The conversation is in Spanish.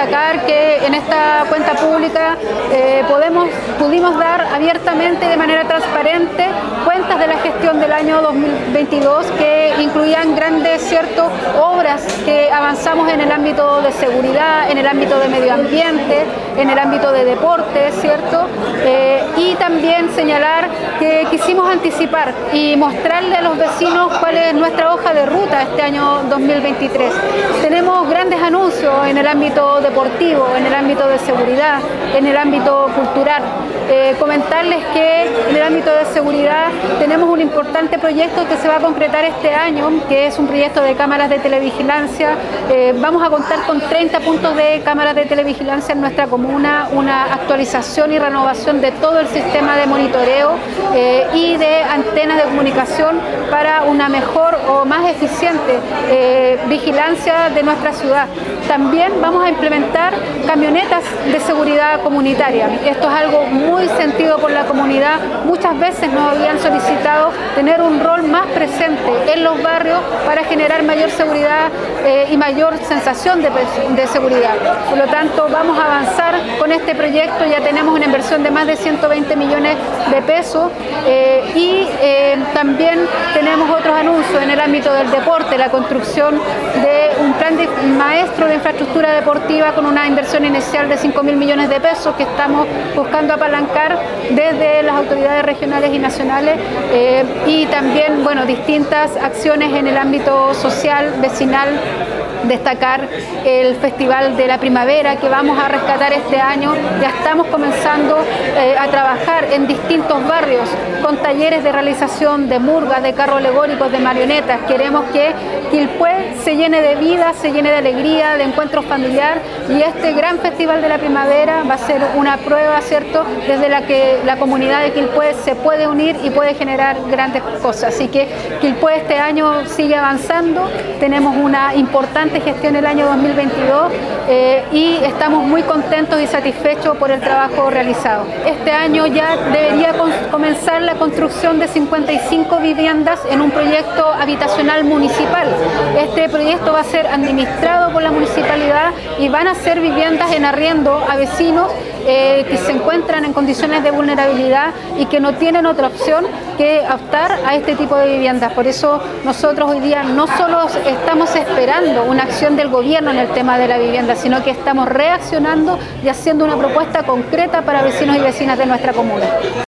destacar que en esta cuenta pública pudimos dar abiertamente, de manera transparente, cuentas de la gestión del año 2022 que incluían grandes obras que avanzamos en el ámbito de seguridad, en el ámbito de medio ambiente, en el ámbito de deporte, y también señalar que quisimos anticipar y mostrarle a los vecinos cuál es nuestra hoja de ruta este año 2023. Tenemos grandes anuncios en el ámbito deportivo, en el ámbito de seguridad, en el ámbito cultural. Comentarles que en el ámbito de seguridad tenemos un importante proyecto que se va a concretar este año, que es un proyecto de cámaras de televigilancia. Vamos a contar con 30 puntos de cámaras de televigilancia en nuestra comuna, una actualización y renovación de todo el sistema de monitoreo y de antenas de comunicación para una mejor o más eficiente vigilancia de nuestra ciudad. También vamos a implementar camionetas de seguridad comunitaria. Esto es algo muy sentido por la comunidad. Muchas veces nos habían solicitado tener un rol más presente en los barrios para generar mayor seguridad y mayor sensación de seguridad. Por lo tanto, vamos a avanzar con este proyecto. Ya tenemos una inversión de más de 120 millones de pesos y también tenemos otros anuncios en el ámbito del deporte, la construcción de un plan maestro de infraestructura deportiva con una inversión inicial de 5.000 millones de pesos que estamos buscando apalancar desde las autoridades regionales y nacionales, y también, distintas acciones en el ámbito social, vecinal. Destacar el Festival de la Primavera que vamos a rescatar este año. Ya estamos comenzando a trabajar en distintos barrios con talleres de realización de murgas, de carros alegóricos, de marionetas. Queremos que Quilpué se llene de vida, se llene de alegría, de encuentro familiar, y este gran Festival de la Primavera va a ser una prueba, desde la que la comunidad de Quilpué se puede unir y puede generar grandes cosas. Así que Quilpué este año sigue avanzando, tenemos una importante gestión el año 2022 y estamos muy contentos y satisfechos por el trabajo realizado. Este año ya debería comenzar la construcción de 55 viviendas en un proyecto habitacional municipal. Este proyecto va a ser administrado por la municipalidad y van a ser viviendas en arriendo a vecinos que se encuentran en condiciones de vulnerabilidad y que no tienen otra opción que optar a este tipo de viviendas. Por eso nosotros hoy día no solo estamos esperando una acción del gobierno en el tema de la vivienda, sino que estamos reaccionando y haciendo una propuesta concreta para vecinos y vecinas de nuestra comuna.